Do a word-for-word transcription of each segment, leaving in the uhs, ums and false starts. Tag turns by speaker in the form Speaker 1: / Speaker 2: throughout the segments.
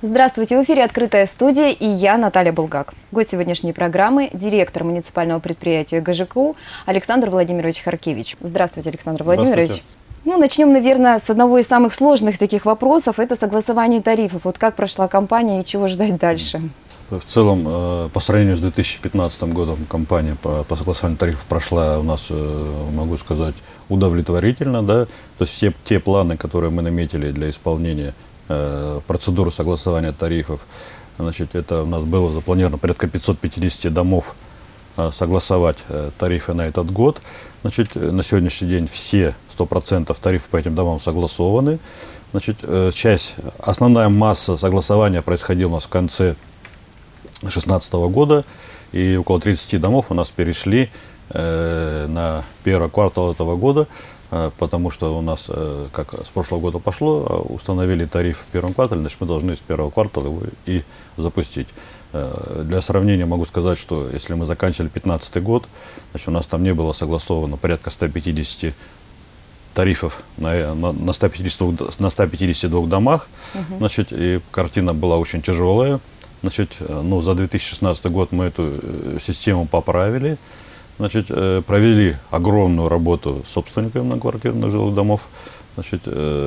Speaker 1: Здравствуйте, в эфире «Открытая студия» и я, Наталья Булгак. Гость сегодняшней программы – директор муниципального предприятия ГЖКУ Александр Владимирович Харкевич. Здравствуйте, Александр Владимирович.
Speaker 2: Здравствуйте.
Speaker 1: Ну, начнем, наверное, с одного из самых сложных таких вопросов – это согласование тарифов. Вот как прошла кампания и чего ждать дальше?
Speaker 2: В целом, по сравнению с две тысячи пятнадцатым годом, кампания по, по согласованию тарифов прошла у нас, могу сказать, удовлетворительно. Да? То есть все те планы, которые мы наметили для исполнения процедуры согласования тарифов, значит, это у нас было запланировано порядка пятьсот пятьдесят домов согласовать тарифы на этот год. Значит, на сегодняшний день все сто процентов тарифов по этим домам согласованы. Значит, часть, основная масса согласования происходила у нас в конце две тысячи шестнадцатого года, и около тридцати домов у нас перешли э, на первый квартал этого года, э, потому что у нас, э, как с прошлого года пошло, установили тариф в первом квартале, значит, мы должны с первого квартала его и запустить. Э, для сравнения могу сказать, что если мы заканчивали пятнадцатый год, значит, у нас там не было согласовано порядка ста пятидесяти тарифов на, на, на, ста пятидесяти двух домах, угу. Значит, и картина была очень тяжелая. Значит, ну, за две тысячи шестнадцатый год мы эту систему поправили, значит, провели огромную работу с собственниками многоквартирных жилых домов, значит,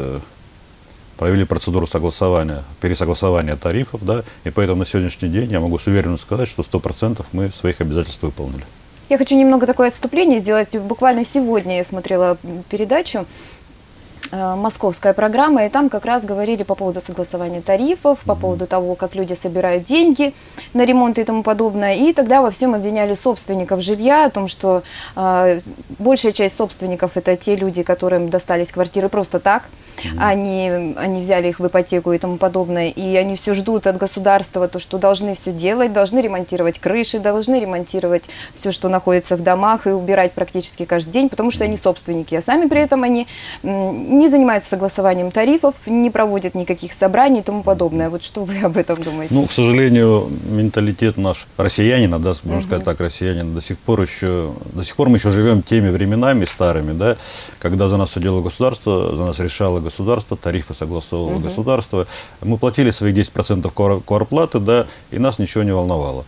Speaker 2: провели процедуру согласования, пересогласования тарифов, да, и поэтому на сегодняшний день я могу с уверенностью сказать, что сто процентов мы своих обязательств выполнили.
Speaker 1: Я хочу немного такое отступление сделать. Буквально сегодня я смотрела передачу, московская программа, и там как раз говорили по поводу согласования тарифов, по поводу того, как люди собирают деньги на ремонт и тому подобное. И тогда во всем обвиняли собственников жилья, о том, что э, большая часть собственников – это те люди, которым достались квартиры просто так, mm-hmm. они, они взяли их в ипотеку и тому подобное, и они все ждут от государства, то, что должны все делать, должны ремонтировать крыши, должны ремонтировать все, что находится в домах, и убирать практически каждый день, потому что они собственники, а сами при этом они не занимаются согласованием тарифов, не проводят никаких собраний и тому подобное. Вот что вы об этом думаете?
Speaker 2: Ну, к сожалению, менталитет наш россиянина, да, можно uh-huh. сказать так, россиянин, до сих пор еще, до сих пор мы еще живем теми временами старыми, да, когда за нас все делало государство, за нас решало государство, тарифы согласовывало uh-huh. государство. Мы платили свои десять процентов квартплаты, да, и нас ничего не волновало.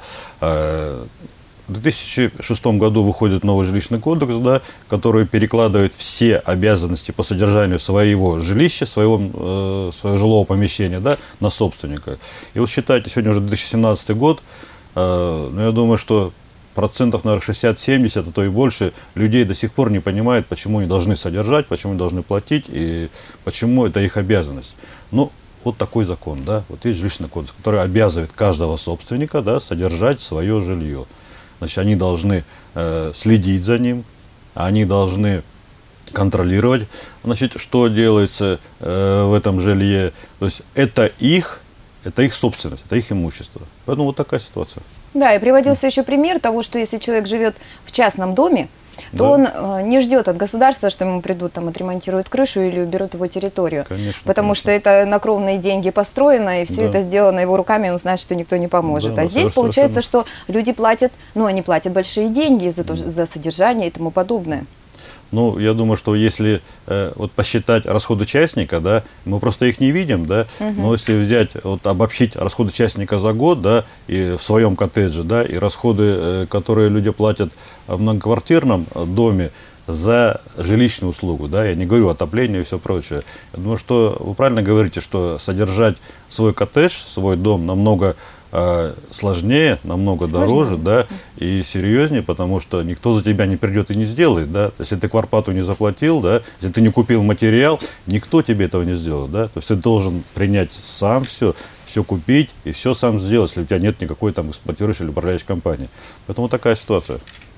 Speaker 2: В две тысячи шестом году выходит новый жилищный кодекс, да, который перекладывает все обязанности по содержанию своего жилища, своего, э, своего жилого помещения, да, на собственника. И вот считайте, сегодня уже две тысячи семнадцатый год, э, ну, я думаю, что процентов, наверное, шестьдесят-семьдесят, а то и больше людей до сих пор не понимают, почему они должны содержать, почему они должны платить и почему это их обязанность. Ну, вот такой закон, да, вот есть жилищный кодекс, который обязывает каждого собственника, да, содержать свое жилье. Значит, они должны э, следить за ним, они должны контролировать, значит, что делается э, в этом жилье. То есть это их, это их собственность, это их имущество. Поэтому вот такая ситуация.
Speaker 1: Да, и приводился еще пример того, что если человек живет в частном доме, то да. он э, не ждет от государства, что ему придут, там, отремонтируют крышу или уберут его территорию. Конечно, потому конечно. что это на кровные деньги построено, и все да. это сделано его руками, он знает, что никто не поможет. Да, а здесь получается, что люди платят, ну, они платят большие деньги за, то, за содержание и тому подобное.
Speaker 2: Ну, я думаю, что если э, вот посчитать расходы частника, да, мы просто их не видим, да, угу. но если взять, вот обобщить расходы частника за год, да, и в своем коттедже, да, и расходы, э, которые люди платят в многоквартирном доме за жилищную услугу, да, я не говорю отопление и все прочее. Я думаю, что вы правильно говорите, что содержать свой коттедж, свой дом намного сложнее, намного сложнее. дороже, да, и серьезнее, потому что никто за тебя не придет и не сделает, да, если ты квартплату не заплатил, да, если ты не купил материал, никто тебе этого не сделает, да, то есть ты должен принять сам все, все купить и все сам сделать, если у тебя нет никакой там эксплуатирующей или управляющей компании. Поэтому такая ситуация.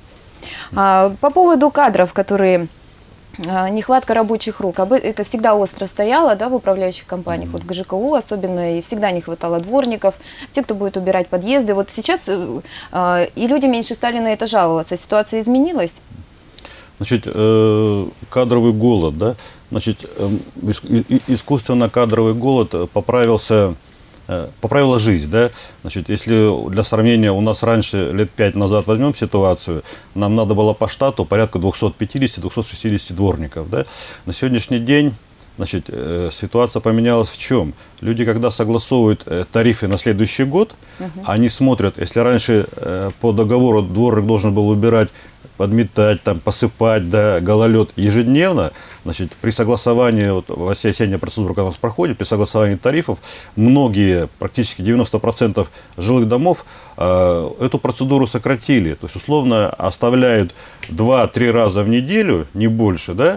Speaker 1: А, по поводу кадров, которые... Нехватка рабочих рук. Это всегда остро стояло, да, в управляющих компаниях, вот в ГЖКУ особенно, и всегда не хватало дворников, те, кто будет убирать подъезды. Вот сейчас э, и люди меньше стали на это жаловаться. Ситуация изменилась?
Speaker 2: Значит, э, кадровый голод, да, значит, э, искусственно кадровый голод поправился поправила жизнь, да, значит, если для сравнения у нас раньше, лет пять назад возьмем ситуацию, нам надо было по штату порядка двухсот пятидесяти — двухсот шестидесяти дворников, да, на сегодняшний день Значит, э, ситуация поменялась в чем? Люди, когда согласовывают э, тарифы на следующий год, uh-huh. они смотрят, если раньше э, по договору дворник должен был убирать, подметать, там, посыпать, да, гололед ежедневно, значит, при согласовании, вот, вся осенняя процедура, когда у нас проходит, при согласовании тарифов, многие, практически девяносто процентов жилых домов э, эту процедуру сократили. То есть, условно, оставляют два-три раза в неделю, не больше, да,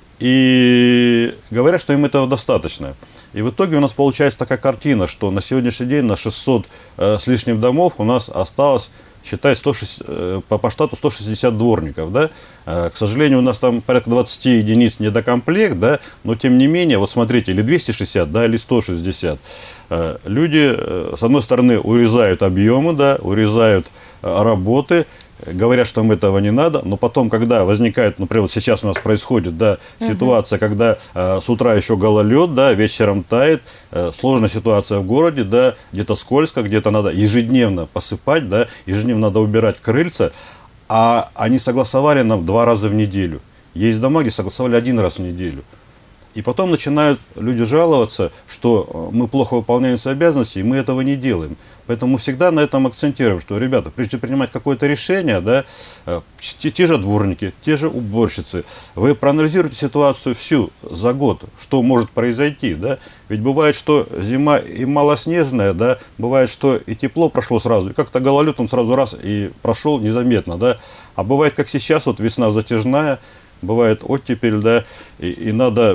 Speaker 2: и говорят, что им этого достаточно. И в итоге у нас получается такая картина, что на сегодняшний день на шестьсот э, с лишним домов у нас осталось, считай, сто шестьдесят, э, по, по штату сто шестьдесят дворников. Да? Э, к сожалению, у нас там порядка двадцать единиц недокомплект, да? Но тем не менее, вот смотрите, или двести шестьдесят, да, или сто шестьдесят. Э, люди, э, с одной стороны, урезают объемы, да, урезают э, работы, говорят, что им этого не надо, но потом, когда возникает, например, вот сейчас у нас происходит, да, ситуация, uh-huh. когда э, с утра еще гололед, да, вечером тает, э, сложная ситуация в городе, да, где-то скользко, где-то надо ежедневно посыпать, да, ежедневно надо убирать крыльца, а они согласовали нам два раза в неделю. Есть дома, где согласовали один раз в неделю. И потом начинают люди жаловаться, что мы плохо выполняем свои обязанности, и мы этого не делаем. Поэтому мы всегда на этом акцентируем, что, ребята, прежде чем принимать какое-то решение, да, те, те же дворники, те же уборщицы, вы проанализируете ситуацию всю за год, что может произойти. Да? Ведь бывает, что зима и малоснежная, да, бывает, что и тепло прошло сразу, и как-то гололед он сразу раз и прошел незаметно. Да? А бывает, как сейчас, вот весна затяжная, бывает оттепель, да, и, и надо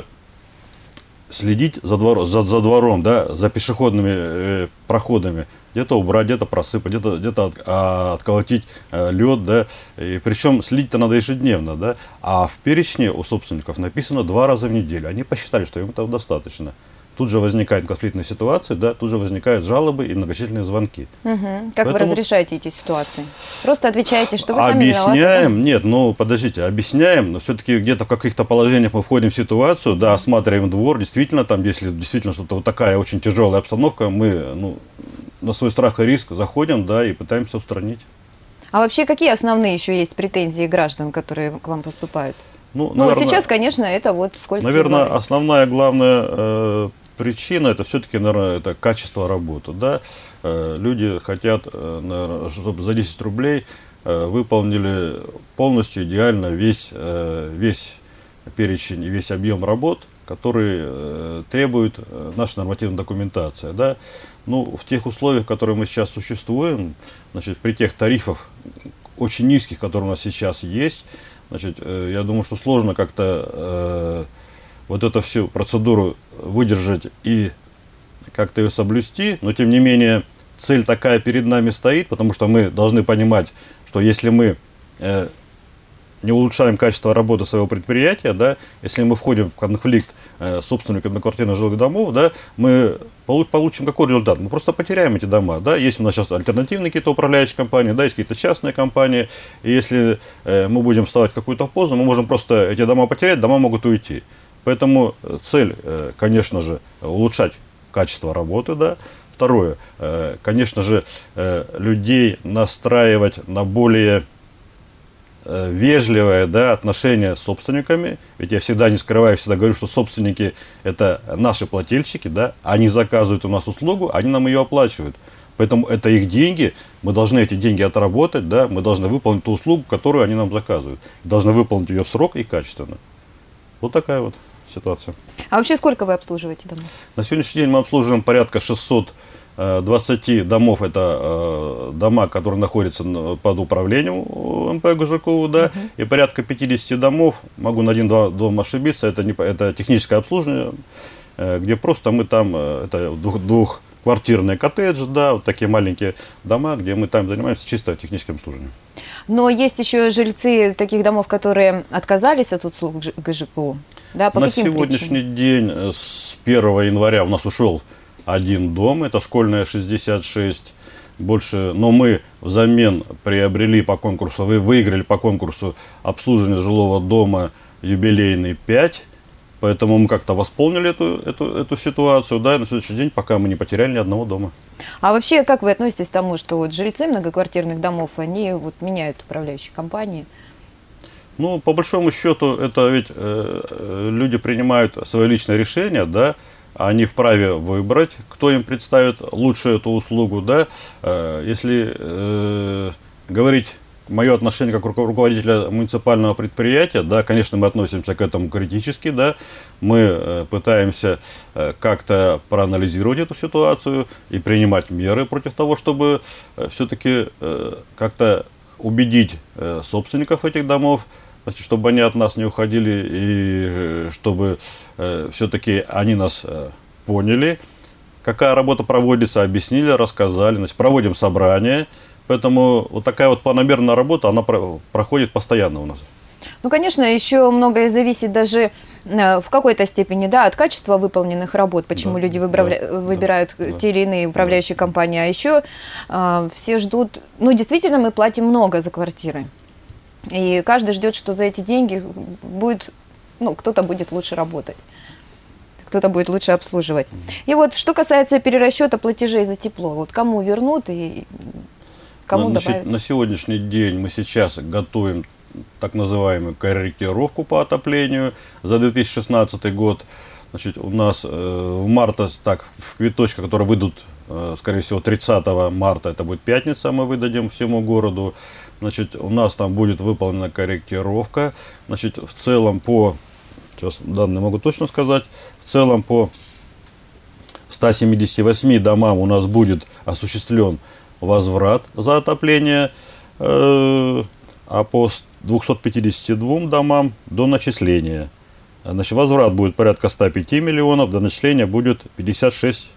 Speaker 2: следить за, двор, за, за двором, да, за пешеходными э, проходами, где-то убрать, где-то просыпать, где-то где от, а, отколотить э, лед, да, и причем следить-то надо ежедневно, да, а в перечне у собственников написано два раза в неделю, они посчитали, что им этого достаточно. Тут же возникает конфликтная ситуация, да, тут же возникают жалобы и многочисленные звонки.
Speaker 1: Угу. Как Поэтому... вы разрешаете эти ситуации? Просто отвечаете, что вы сами
Speaker 2: объясняем,
Speaker 1: виноваты?
Speaker 2: Нет, ну подождите, объясняем, но все-таки где-то в каких-то положениях мы входим в ситуацию, да, осматриваем двор, действительно, там, если действительно что-то вот такая очень тяжелая обстановка, мы, ну, на свой страх и риск заходим, да, и пытаемся устранить.
Speaker 1: А вообще какие основные еще есть претензии граждан, которые к вам поступают? Ну, ну наверное, вот сейчас, конечно, это вот скользкие
Speaker 2: Наверное,
Speaker 1: дворы. Основная,
Speaker 2: главная э, причина, это все-таки, наверное, это качество работы, да. Э, люди хотят, э, наверное, чтобы за десять рублей э, выполнили полностью идеально весь, э, весь перечень и весь объем работ, который э, требует э, наша нормативная документация, да. Ну, в тех условиях, в которых мы сейчас существуем, значит, при тех тарифах очень низких, которые у нас сейчас есть, значит, э, я думаю, что сложно как-то э, вот эту всю процедуру выдержать и как-то ее соблюсти, но тем не менее цель такая перед нами стоит, потому что мы должны понимать, что если мы э, не улучшаем качество работы своего предприятия, да, если мы входим в конфликт э, с собственниками одноквартирных жилых домов, да, мы получим какой результат? Мы просто потеряем эти дома. Да? Есть у нас сейчас альтернативные какие-то управляющие компании, да, есть какие-то частные компании. И если э, мы будем вставать в какую-то позу, мы можем просто эти дома потерять, дома могут уйти. Поэтому цель, э, конечно же, улучшать качество работы. Да? Второе, э, конечно же, э, людей настраивать на более вежливое, да, отношение с собственниками, ведь я всегда не скрываю, всегда говорю, что собственники это наши плательщики, да, они заказывают у нас услугу, они нам ее оплачивают, поэтому это их деньги, мы должны эти деньги отработать, да, мы должны выполнить ту услугу, которую они нам заказывают, должны выполнить ее в срок и качественно. Вот такая вот ситуация.
Speaker 1: А вообще сколько вы обслуживаете домов?
Speaker 2: На сегодняшний день мы обслуживаем порядка шестисот двадцати домов, это э, дома, которые находятся под управлением эм пэ ГЖКУ, да, uh-huh. и порядка пятидесяти домов, могу на один-два дома ошибиться, это, не, это техническое обслуживание, э, где просто мы там, э, это двух, двухквартирные коттеджи, да, вот такие маленькие дома, где мы там занимаемся чисто техническим обслуживанием.
Speaker 1: Но есть еще жильцы таких домов, которые отказались от услуг ГЖКУ, да, по
Speaker 2: на
Speaker 1: каким
Speaker 2: сегодняшний
Speaker 1: причинам?
Speaker 2: день, с первого января у нас ушел один дом, это школьная шестьдесят шесть, больше, но мы взамен приобрели по конкурсу, вы выиграли по конкурсу обслуживание жилого дома юбилейный пять, поэтому мы как-то восполнили эту, эту, эту ситуацию, да, и на следующий день пока мы не потеряли ни одного дома.
Speaker 1: А вообще, как вы относитесь к тому, что вот жильцы многоквартирных домов, они вот меняют управляющие компании?
Speaker 2: Ну, по большому счету, это ведь э, люди принимают свои личные решения, да, они вправе выбрать, кто им представит лучше эту услугу, да. Э, если э, говорить мое отношение как руководителя муниципального предприятия, да, конечно, мы относимся к этому критически, да, мы э, пытаемся э, как-то проанализировать эту ситуацию и принимать меры против того, чтобы э, все-таки э, как-то убедить э, собственников этих домов, значит, чтобы они от нас не уходили и э, чтобы э, все-таки они нас э, поняли, какая работа проводится, объяснили, рассказали, значит, проводим собрания. Поэтому вот такая вот планомерная работа, она про проходит постоянно у нас.
Speaker 1: Ну, конечно, еще многое зависит даже э, в какой-то степени, да, от качества выполненных работ, почему да, люди выбравля... да, выбирают да, те или иные управляющие да. компании. А еще э, все ждут, ну, действительно, мы платим много за квартиры. И каждый ждет, что за эти деньги будет, ну, кто-то будет лучше работать, кто-то будет лучше обслуживать. И вот, что касается перерасчета платежей за тепло, вот кому вернут и... Кому
Speaker 2: на,
Speaker 1: добавить?
Speaker 2: на сегодняшний день мы сейчас готовим так называемую корректировку по отоплению за две тысячи шестнадцатый год. Значит, у нас э, в марте, так, в квиточках, которые выйдут, э, скорее всего, тридцатого марта, это будет пятница, мы выдадим всему городу. Значит, у нас там будет выполнена корректировка. Значит, в целом по, сейчас данные могу точно сказать, в целом по ста семидесяти восьми домам у нас будет осуществлен возврат за отопление, э, а по двухсот пятидесяти двум домам до начисления. Значит, возврат будет порядка ста пяти миллионов, до начисления будет пятьдесят шесть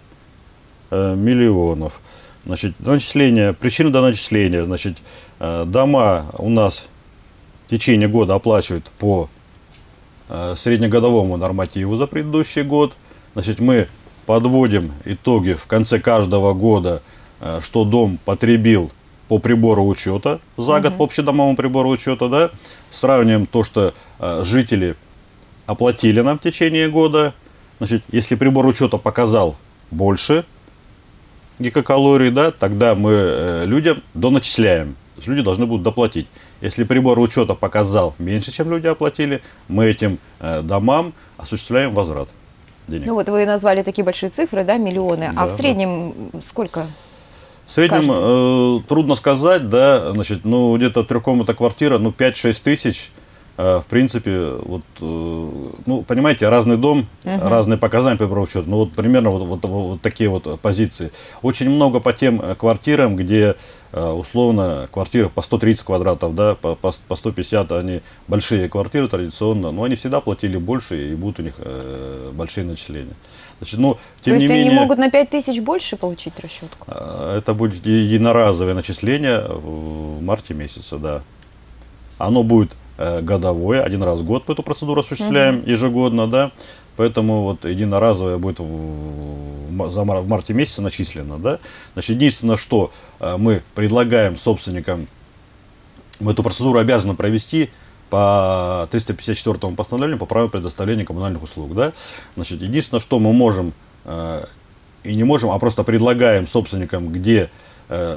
Speaker 2: э, миллионов. Значит, до начисления, причина до начисления, значит, э, дома у нас в течение года оплачивают по э, среднегодовому нормативу за предыдущий год. Значит, мы подводим итоги в конце каждого года, что дом потребил по прибору учета за год, uh-huh. по общедомовому прибору учета, да, сравниваем то, что э, жители оплатили нам в течение года. Значит, если прибор учета показал больше гигакалорий, да, тогда мы э, людям доначисляем. То есть люди должны будут доплатить. Если прибор учета показал меньше, чем люди оплатили, мы этим э, домам осуществляем возврат денег. Ну
Speaker 1: вот вы назвали такие большие цифры, да, миллионы, да, а в среднем да. сколько?
Speaker 2: В среднем э, трудно сказать, да, значит, ну, где-то трехкомнатная квартира, ну, пять-шесть тысяч, э, в принципе, вот, э, ну, понимаете, разный дом, uh-huh. разные показания по учету, ну, вот примерно вот, вот, вот такие вот позиции. Очень много по тем квартирам, где, э, условно, квартиры по сто тридцать квадратов, да, по, по, по сто пятьдесят, они большие квартиры традиционно, но они всегда платили больше, и будут у них э, большие начисления. Значит, ну, тем
Speaker 1: То есть
Speaker 2: не
Speaker 1: они
Speaker 2: менее,
Speaker 1: могут на пять тысяч больше получить расчетку?
Speaker 2: Это будет единоразовое начисление в марте месяце, да. Оно будет э, годовое, один раз в год мы эту процедуру осуществляем угу. ежегодно, да. Поэтому вот единоразовое будет в, в, за, в марте месяце начислено, да. Значит, единственное, что э, мы предлагаем собственникам, мы эту процедуру обязаны провести по триста пятьдесят четвёртому постановлению по праву предоставления коммунальных услуг. Да? Значит, единственное, что мы можем э, и не можем, а просто предлагаем собственникам, где э,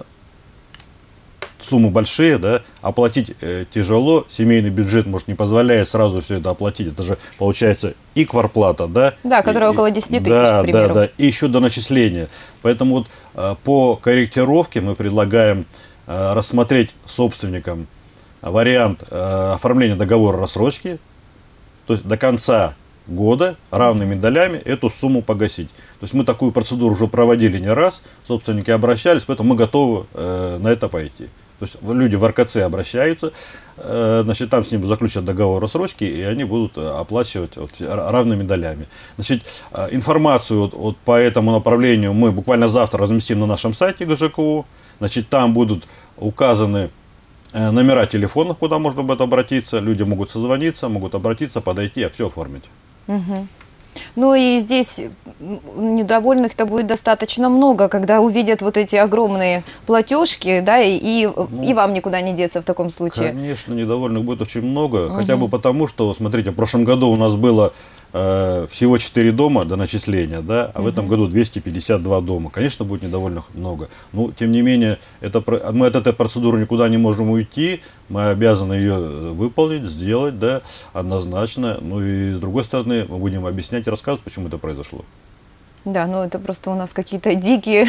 Speaker 2: суммы большие, да, оплатить э, тяжело, семейный бюджет, может, не позволяет сразу все это оплатить. Это же получается и квартплата, да?
Speaker 1: Да, которая
Speaker 2: и,
Speaker 1: около десяти тысяч,
Speaker 2: да,
Speaker 1: к примеру.
Speaker 2: Да, да, и еще до начисления. Поэтому вот э, по корректировке мы предлагаем э, рассмотреть собственникам вариант э, оформления договора рассрочки, то есть до конца года равными долями эту сумму погасить. То есть мы такую процедуру уже проводили не раз, собственники обращались, поэтому мы готовы э, на это пойти. То есть люди в эр ка цэ обращаются, э, значит, там с ним заключат договор рассрочки, и они будут оплачивать вот, равными долями. Значит, э, информацию вот, вот по этому направлению мы буквально завтра разместим на нашем сайте гэ жэ ка у. Значит, там будут указаны номера телефонов, куда можно будет обратиться. Люди могут созвониться, могут обратиться, подойти, а все оформить.
Speaker 1: Угу. Ну и здесь недовольных-то будет достаточно много, когда увидят вот эти огромные платежки, да, и, и,
Speaker 2: Ну,
Speaker 1: и вам никуда не деться в таком случае.
Speaker 2: Конечно, недовольных будет очень много, угу. Хотя бы потому, что, смотрите, в прошлом году у нас было э, всего четыре дома до начисления, да, а угу. в этом году двести пятьдесят два дома. Конечно, будет недовольных много. Но, тем не менее, это, мы от этой процедуры никуда не можем уйти, мы обязаны ее выполнить, сделать, да, однозначно. Ну и с другой стороны, мы будем объяснять и рассказывать, почему это произошло.
Speaker 1: Да, ну это просто у нас какие-то дикие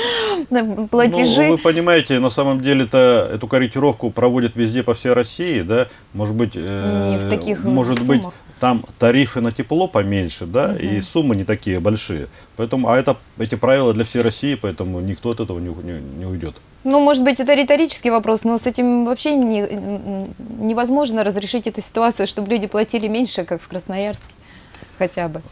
Speaker 1: платежи.
Speaker 2: Ну, вы понимаете, на самом деле-то эту корректировку проводят везде по всей России, да, может быть,
Speaker 1: не в таких
Speaker 2: может
Speaker 1: суммах.
Speaker 2: быть, там тарифы на тепло поменьше, да,
Speaker 1: угу.
Speaker 2: и суммы не такие большие. Поэтому, а это, эти правила для всей России, поэтому никто от этого не, не, не уйдет.
Speaker 1: Ну, может быть, это риторический вопрос, но с этим вообще не, невозможно разрешить эту ситуацию, чтобы люди платили меньше, как в Красноярске, хотя бы.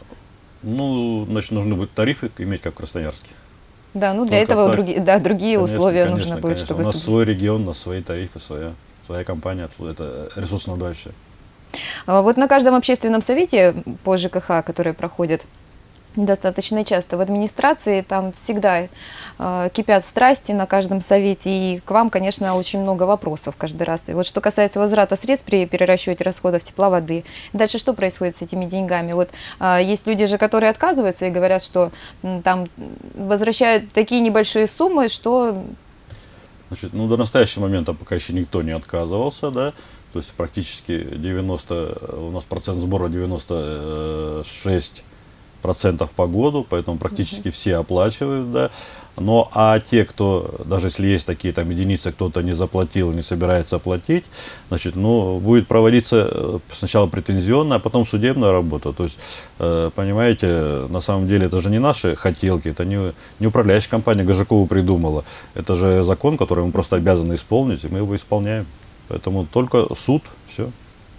Speaker 2: Ну, значит, нужны будут тарифы иметь, как в Красноярске.
Speaker 1: Да, ну для
Speaker 2: Только
Speaker 1: этого
Speaker 2: так.
Speaker 1: други, да, другие
Speaker 2: Конечно,
Speaker 1: условия
Speaker 2: конечно,
Speaker 1: нужно будет,
Speaker 2: конечно.
Speaker 1: чтобы...
Speaker 2: У нас свой регион, у нас свои тарифы, своя, своя компания, это ресурсоснабжающая.
Speaker 1: Вот на каждом общественном совете по ЖКХ, которые проходят достаточно часто в администрации, там всегда э, кипят страсти на каждом совете, и к вам, конечно, очень много вопросов каждый раз. И вот что касается возврата средств при перерасчете расходов тепла, воды, дальше что происходит с этими деньгами? Вот э, есть люди же, которые отказываются и говорят, что м, там возвращают такие небольшие суммы, что...
Speaker 2: Значит, ну, до настоящего момента пока еще никто не отказывался, да, то есть практически девяносто, у нас процент сбора девяносто шесть процентов по году, поэтому практически uh-huh. все оплачивают, да. Но а те, кто, даже если есть такие там единицы, кто-то не заплатил, не собирается оплатить, значит, ну, будет проводиться сначала претензионная, а потом судебная работа. То есть, э, понимаете, на самом деле это же не наши хотелки, это не, не управляющая компания Гожекова придумала. Это же закон, который мы просто обязаны исполнить, и мы его исполняем. Поэтому только суд, все.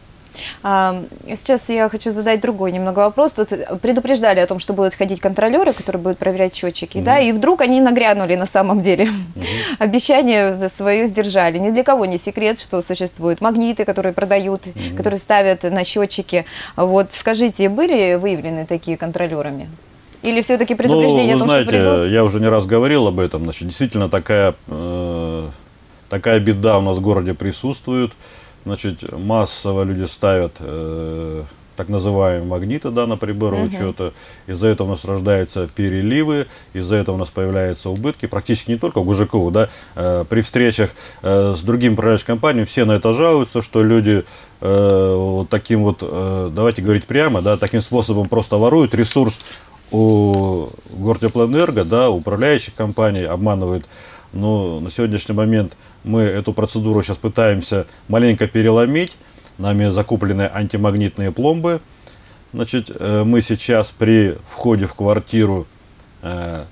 Speaker 1: Сейчас я хочу задать другой немного вопрос. Тут предупреждали о том, что будут ходить контролеры, которые будут проверять счетчики, угу. да, и вдруг они нагрянули на самом деле. Угу. Обещание свое сдержали. Ни для кого не секрет, что существуют магниты, которые продают, угу. которые ставят на счетчики. Вот скажите, были выявлены такие контролерами? Или все-таки предупреждение
Speaker 2: ну,
Speaker 1: о том,
Speaker 2: знаете,
Speaker 1: что придут?
Speaker 2: Я уже не раз говорил об этом. Значит, действительно такая, э, такая беда у нас в городе присутствует. Значит, массово люди ставят э, так называемые магниты, да, на приборы uh-huh. учета. Из-за этого у нас рождаются переливы, из-за этого у нас появляются убытки. Практически не только у Гожекова, да, э, при встречах э, с другими управляющими компаниями все на это жалуются, что люди э, вот таким вот, э, давайте говорить прямо, да, таким способом просто воруют ресурс у Гортеплоэнерго, да, управляющих компаний, обманывают. Но на сегодняшний момент мы эту процедуру сейчас пытаемся маленько переломить. Нами закуплены антимагнитные пломбы. Значит, мы сейчас при входе в квартиру э,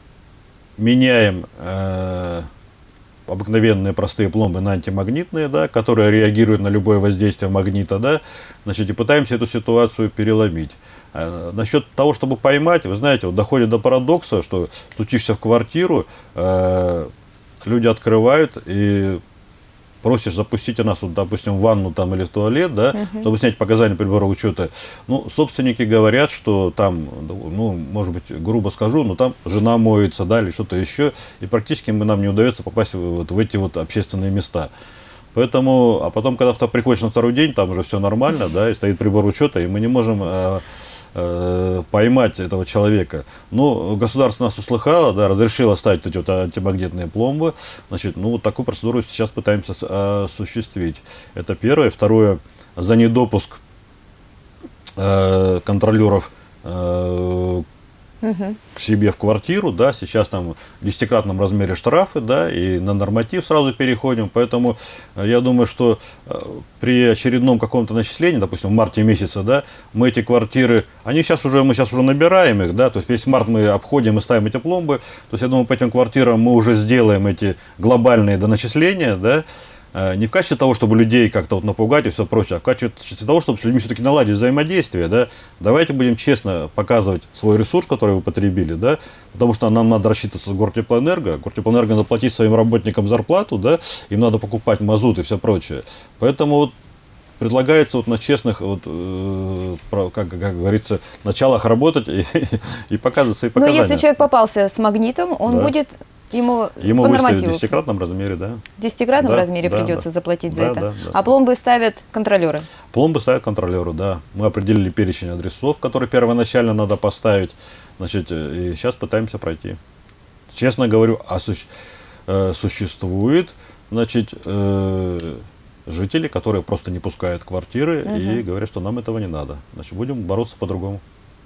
Speaker 2: меняем э, обыкновенные простые пломбы на антимагнитные, да, которые реагируют на любое воздействие магнита, да, значит, и пытаемся эту ситуацию переломить. А насчет того, чтобы поймать, вы знаете, вот доходит до парадокса, что стучишься в квартиру, э, люди открывают и просишь запустить у нас, вот, допустим, в ванну там, или в туалет, да, uh-huh. чтобы снять показания прибора учета. Ну, собственники говорят, что там, ну, может быть, грубо скажу, но там жена моется, да, или что-то еще, и практически нам не удается попасть вот в эти вот общественные места. Поэтому, а потом, когда ты приходишь на второй день, там уже все нормально, да, и стоит прибор учета, и мы не можем э, э, поймать этого человека. Но государство нас услыхало, да, разрешило ставить эти вот антимагнитные пломбы. Значит, ну, вот такую процедуру сейчас пытаемся осуществить. Это первое. Второе, за недопуск э, контролеров э, Uh-huh. к себе в квартиру, да, сейчас там в десятикратном размере штрафы, да, и на норматив сразу переходим, поэтому я думаю, что э, при очередном каком-то начислении, допустим, в марте месяце, да, мы эти квартиры, они сейчас уже, мы сейчас уже набираем их, да, то есть весь март мы обходим и ставим эти пломбы, то есть я думаю, по этим квартирам мы уже сделаем эти глобальные доначисления, да, не в качестве того, чтобы людей как-то вот напугать и все прочее, а в качестве того, чтобы с людьми все-таки наладить взаимодействие, да. Давайте будем честно показывать свой ресурс, который вы потребили, да, потому что нам надо рассчитываться с Гортеплоэнерго, Гортеплоэнерго надо платить своим работникам зарплату, да, им надо покупать мазут и все прочее. Поэтому вот предлагается вот на честных, вот, э, про, как, как говорится, началах работать и, и показывать свои показания.
Speaker 1: Но если человек попался с магнитом, он
Speaker 2: да.
Speaker 1: будет ему,
Speaker 2: ему
Speaker 1: по
Speaker 2: выставят в
Speaker 1: нормативу.
Speaker 2: десятикратном размере, да.
Speaker 1: В десятикратном
Speaker 2: да,
Speaker 1: размере
Speaker 2: да,
Speaker 1: придется
Speaker 2: да.
Speaker 1: заплатить
Speaker 2: да,
Speaker 1: за это.
Speaker 2: Да, да.
Speaker 1: А пломбы ставят контролеры.
Speaker 2: Пломбы ставят контролеры, да. Мы определили перечень адресов, которые первоначально надо поставить. Значит, и сейчас пытаемся пройти. Честно говорю, а су э, существует, значит, э, жители, которые просто не пускают квартиры угу. и говорят, что нам этого не надо. Значит, будем бороться по-другому.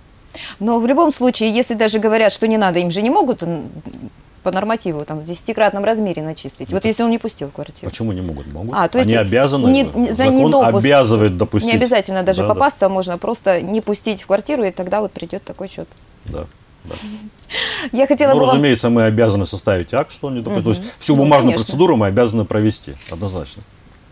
Speaker 1: Но в любом случае, если даже говорят, что не надо, им же не могут по нормативу там, в десятикратном размере начислить. Вот если он не пустил квартиру.
Speaker 2: Почему не могут? Могут.
Speaker 1: А, то
Speaker 2: Они
Speaker 1: есть
Speaker 2: обязаны.
Speaker 1: Не, не, за
Speaker 2: закон
Speaker 1: недопуск,
Speaker 2: обязывает допустить.
Speaker 1: Не обязательно даже
Speaker 2: да,
Speaker 1: попасться,
Speaker 2: да.
Speaker 1: можно просто не пустить в квартиру, и тогда вот придет такой счет.
Speaker 2: Да. Да.
Speaker 1: Я хотела
Speaker 2: ну,
Speaker 1: бы
Speaker 2: разумеется, мы обязаны составить акт, что он не допустит. Угу. То есть всю
Speaker 1: ну,
Speaker 2: бумажную
Speaker 1: конечно.
Speaker 2: процедуру мы обязаны провести, однозначно.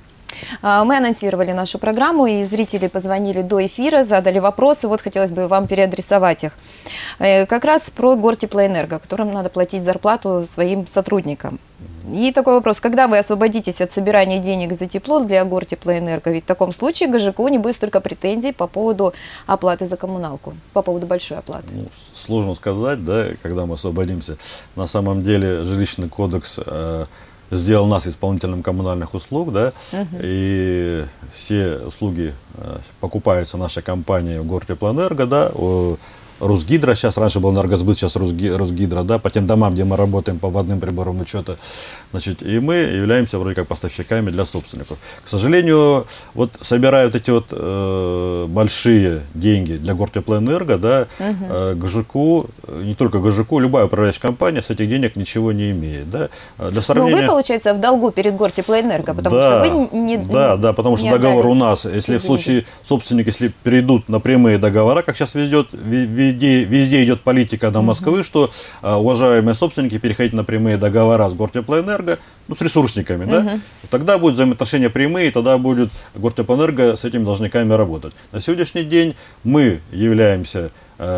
Speaker 1: Мы анонсировали нашу программу, и зрители позвонили до эфира, задали вопросы. Вот хотелось бы вам переадресовать их. Как раз про Гортеплоэнерго, которым надо платить зарплату своим сотрудникам. И такой вопрос. Когда вы освободитесь от собирания денег за тепло для Гортеплоэнерго? Ведь в таком случае ГЖКУ не будет столько претензий по поводу оплаты за коммуналку, по поводу большой оплаты.
Speaker 2: Ну, сложно сказать, да, когда мы освободимся. На самом деле жилищный кодекс э, сделал нас исполнителем коммунальных услуг, да, угу. и все услуги э, покупаются нашей компанией Гортеплоэнерго, да, о, Русгидро, сейчас раньше был Энергосбыт, сейчас Русгидро, да, по тем домам, где мы работаем по водным приборам учета, значит, и мы являемся вроде как поставщиками для собственников. К сожалению, вот собирают эти вот э, большие деньги для Гортеплоэнерго, да, угу. э, ГЖКУ, не только ГЖКУ, любая управляющая компания с этих денег ничего не имеет, да. Для сравнения...
Speaker 1: Но вы, получается, в долгу перед Гортеплоэнерго, потому
Speaker 2: да,
Speaker 1: что вы не
Speaker 2: Да, да, потому что договор у нас, если в случае собственник, если перейдут на прямые договора, как сейчас везет, Везде, везде идет политика до Москвы, uh-huh. что а, уважаемые собственники переходите на прямые договора с Гортеплоэнерго, ну, с ресурсниками, uh-huh. да? Тогда будут взаимоотношения прямые, тогда будет Гортеплоэнерго с этими должниками работать. На сегодняшний день мы являемся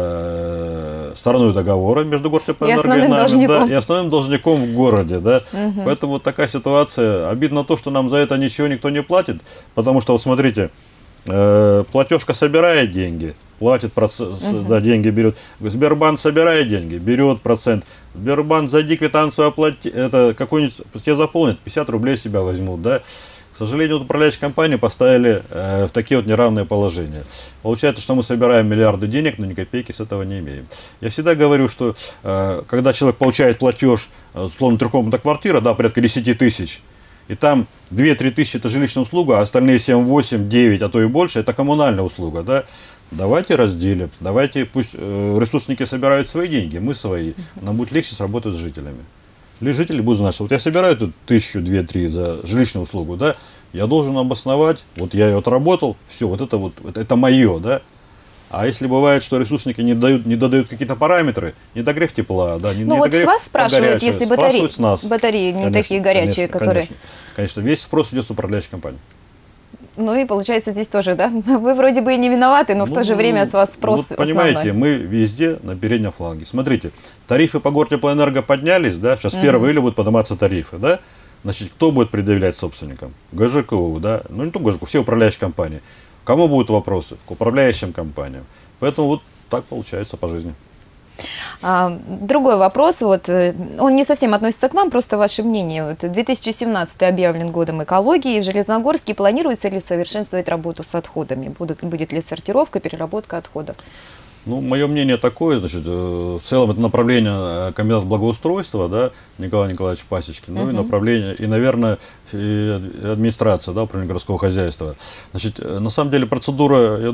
Speaker 2: э, стороной договора между Гортеплоэнерго и, и нами, да, и основным должником в городе, да? Uh-huh. Поэтому вот такая ситуация. Обидно то, что нам за это ничего никто не платит, потому что, вот смотрите, э, платежка собирает деньги, платит процент, uh-huh. да, деньги берет. Сбербанк собирает деньги, берет процент. Сбербанк, зайди квитанцию оплати, это какой-нибудь, тебе заполнит, пятьдесят рублей себя возьмут, да. К сожалению, вот управляющие компании поставили э, в такие вот неравные положения. Получается, что мы собираем миллиарды денег, но ни копейки с этого не имеем. Я всегда говорю, что э, когда человек получает платеж, э, условно, трехкомнатная квартира, да, порядка десять тысяч, и там две-три тысячи это жилищная услуга, а остальные семь, восемь, девять, а то и больше, это коммунальная услуга, да. Давайте разделим, давайте пусть э, ресурсники собирают свои деньги, мы свои. Нам будет легче сработать с жителями. Или жители будут знать, что вот я собираю тут тысячу, две, три за жилищную услугу, да, я должен обосновать, вот я ее отработал, все, вот это вот, это, это мое, да. А если бывает, что ресурсники не дают, не додают какие-то параметры, недогрев тепла, да, не,
Speaker 1: ну, вот
Speaker 2: недогрев
Speaker 1: с вас спрашивают, если батареи,
Speaker 2: с нас.
Speaker 1: батареи не
Speaker 2: конечно,
Speaker 1: такие горячие,
Speaker 2: конечно,
Speaker 1: которые...
Speaker 2: Конечно, конечно, весь спрос идет с управляющей компании.
Speaker 1: Ну и получается здесь тоже, да? Вы вроде бы и не виноваты, но ну, в то же время с вас спрос
Speaker 2: вот, понимаете,
Speaker 1: основной.
Speaker 2: Мы везде на переднем фланге. Смотрите, тарифы по Гортеплоэнерго поднялись, да, сейчас
Speaker 1: Uh-huh.
Speaker 2: первого июля будут подниматься тарифы, да? Значит, кто будет предъявлять собственникам? ГЖКУ, да? Ну не только ГЖКУ, все управляющие компании. Кому будут вопросы? К управляющим компаниям. Поэтому вот так получается по жизни.
Speaker 1: А, другой вопрос, вот, он не совсем относится к вам, просто ваше мнение. Вот, две тысячи семнадцатый объявлен годом экологии, в Железногорске планируется ли совершенствовать работу с отходами? Будет, будет ли сортировка, переработка отходов?
Speaker 2: Ну, мое мнение такое, значит, в целом это направление комбината благоустройства, да, Николай Николаевич Пасечкин, ну uh-huh. и направление, и, наверное, и администрация, да, управление городского хозяйства. Значит, на самом деле процедура, я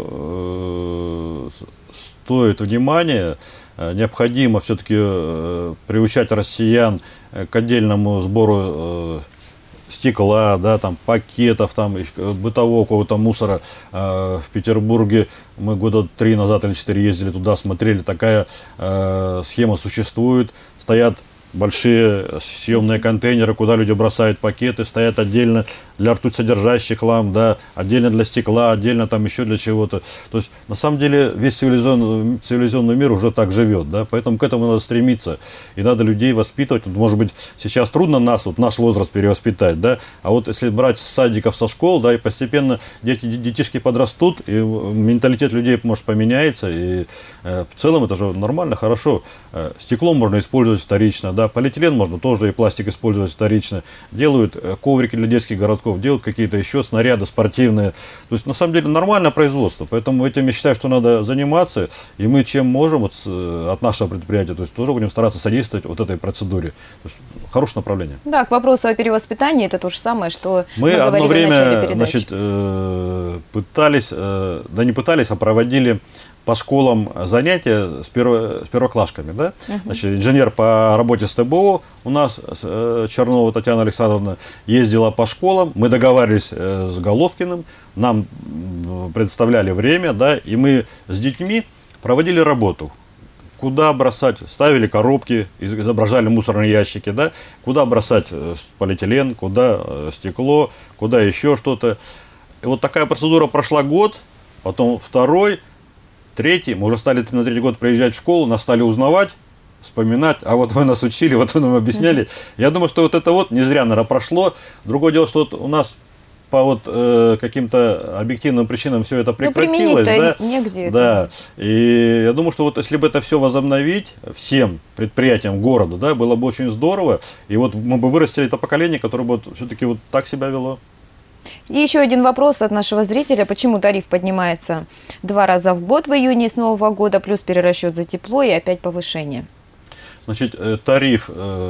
Speaker 2: думаю, стоит внимания. Необходимо все-таки приучать россиян к отдельному сбору стекла, да, там, пакетов, там, бытового какого-то мусора. Э, в Петербурге мы года три назад или четыре ездили туда, смотрели, такая э, схема существует. Стоят большие съемные контейнеры, куда люди бросают пакеты, стоят отдельно для ртуть-содержащих ламп, да, отдельно для стекла, отдельно там еще для чего-то. То есть, на самом деле, весь цивилизованный, цивилизованный мир уже так живет, да, поэтому к этому надо стремиться. И надо людей воспитывать. Может быть, сейчас трудно нас, вот наш возраст перевоспитать, да, а вот если брать с садиков, со школ, да, и постепенно дети, детишки подрастут, и менталитет людей, может, поменяется, и э, в целом это же нормально, хорошо. Э, стекло можно использовать вторично, да, полиэтилен можно тоже и пластик использовать вторично. Делают э, коврики для детских городков, делают какие-то еще снаряды спортивные. То есть, на самом деле, нормальное производство. Поэтому этим я считаю, что надо заниматься. И мы чем можем вот, с, от нашего предприятия, то есть тоже будем стараться содействовать вот этой процедуре. То есть, хорошее направление.
Speaker 1: Да, к вопросу о перевоспитании, это то же самое, что
Speaker 2: мы, мы одно время, значит,
Speaker 1: э,
Speaker 2: пытались, э, да не пытались, а проводили по школам занятия с, перво, с первоклашками, да? Uh-huh. Значит, инженер по работе с ТБО у нас, э, Чернова Татьяна Александровна, ездила по школам, мы договаривались э, с Головкиным, нам предоставляли время, да, и мы с детьми проводили работу. Куда бросать, ставили коробки, изображали мусорные ящики, да, куда бросать полиэтилен, куда стекло, куда еще что-то. И вот такая процедура прошла год, потом второй, третий, мы уже стали на третий год приезжать в школу, нас стали узнавать, вспоминать, а вот вы нас учили, вот вы нам объясняли. Я думаю, что вот это вот не зря, наверное, прошло. Другое дело, что вот у нас по вот э, каким-то объективным причинам все это прекратилось,
Speaker 1: ну,
Speaker 2: да,
Speaker 1: негде
Speaker 2: да. И я думаю, что вот если бы это все возобновить всем предприятиям города, да, было бы очень здорово, и вот мы бы вырастили это поколение, которое бы вот все-таки вот так себя вело.
Speaker 1: И еще один вопрос от нашего зрителя. Почему тариф поднимается два раза в год в июне с Нового года, плюс перерасчет за тепло и опять повышение?
Speaker 2: Значит, тариф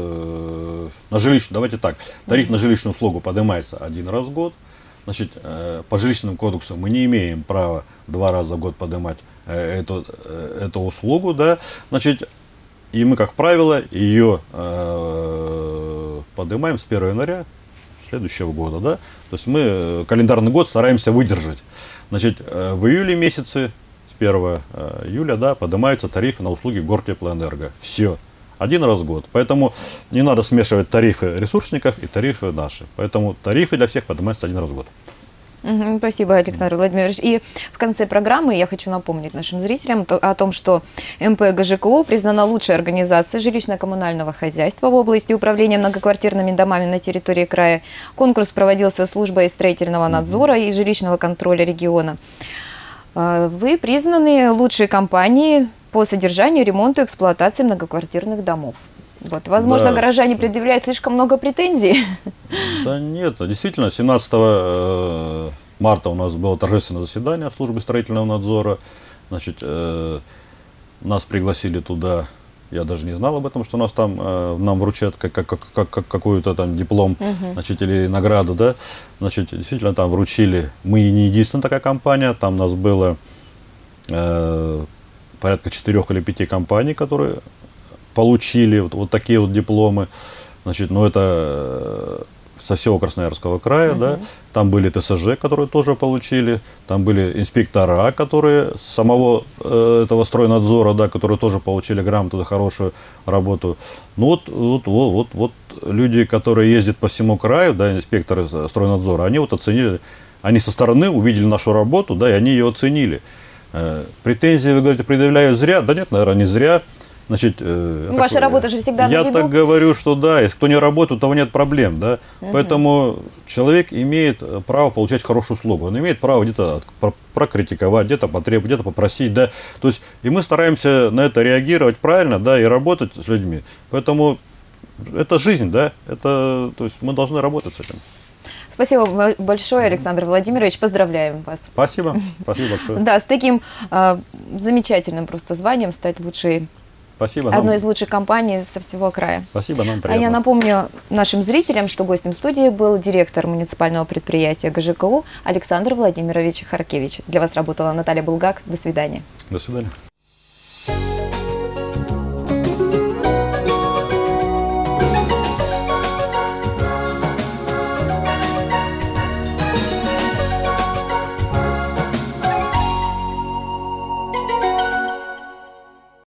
Speaker 2: э, на жилищную, давайте так, тариф на жилищную услугу поднимается один раз в год. Значит, э, по жилищному кодексу мы не имеем права два раза в год поднимать э, эту, э, эту услугу, да. Значит, и мы, как правило, ее э, поднимаем с первого января следующего года, да. То есть мы календарный год стараемся выдержать. Значит, э, в июле месяце, с первого июля, да, поднимаются тарифы на услуги Гортеплоэнерго. Все. Один раз в год. Поэтому не надо смешивать тарифы ресурсников и тарифы наши. Поэтому тарифы для всех поднимаются один раз в год.
Speaker 1: Угу, спасибо, Александр Владимирович. И в конце программы я хочу напомнить нашим зрителям о том, что МП ГЖКУ признана лучшей организацией жилищно-коммунального хозяйства в области управления многоквартирными домами на территории края. Конкурс проводился службой строительного надзора и жилищного контроля региона. Вы признаны лучшей компанией по содержанию, ремонту и эксплуатации многоквартирных домов. Вот, возможно, да. Горожане предъявляют слишком много претензий.
Speaker 2: Да нет, действительно, семнадцатого марта у нас было торжественное заседание в службе строительного надзора. Значит, э, нас пригласили туда, я даже не знал об этом, что нас там, э, нам вручат как, как, как, как, какой-то там диплом, угу. Значит, или награду, да. Значит, действительно, там вручили, мы не единственная такая компания, там нас было э, порядка четырех или пяти компаний, которые получили вот, вот такие вот дипломы. Значит, ну это со всего Красноярского края, uh-huh. да. Там были ТСЖ, которые тоже получили, там были инспектора, которые с самого э, этого стройнадзора, да, которые тоже получили грамоту за хорошую работу. Ну вот, вот, вот, вот, вот люди, которые ездят по всему краю, да, инспекторы стройнадзора, они вот оценили, они со стороны увидели нашу работу, да, и они ее оценили. Э, претензии, вы говорите, предъявляют зря? Да нет, наверное, не зря. Значит, э,
Speaker 1: Ваша так, работа же всегда
Speaker 2: я
Speaker 1: на виду.
Speaker 2: Так говорю, что да, если кто не работает, у того нет проблем, да. Uh-huh. Поэтому человек имеет право получать хорошую услугу, он имеет право где-то прокритиковать, где-то потребовать, где-то попросить, да. То есть, и мы стараемся на это реагировать правильно, да, и работать с людьми. Поэтому это жизнь, да, это, то есть мы должны работать с этим.
Speaker 1: Спасибо большое, Александр Владимирович. Поздравляем вас.
Speaker 2: Спасибо. Спасибо большое.
Speaker 1: Да, с таким э, замечательным просто званием стать лучшей.
Speaker 2: Спасибо.
Speaker 1: Одной
Speaker 2: нам...
Speaker 1: из лучших компаний со всего края.
Speaker 2: Спасибо, нам приятно.
Speaker 1: А я напомню нашим зрителям, что гостем студии был директор муниципального предприятия ГЖКУ Александр Владимирович Харкевич. Для вас работала Наталья Булгак. До свидания.
Speaker 2: До свидания.